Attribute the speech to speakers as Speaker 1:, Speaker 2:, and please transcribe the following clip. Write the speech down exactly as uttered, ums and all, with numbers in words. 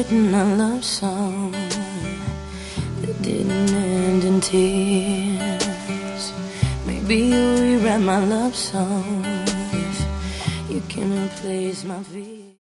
Speaker 1: written a love song that didn't end in tears. Maybe you'll rewrite my love song if you can replace my fear.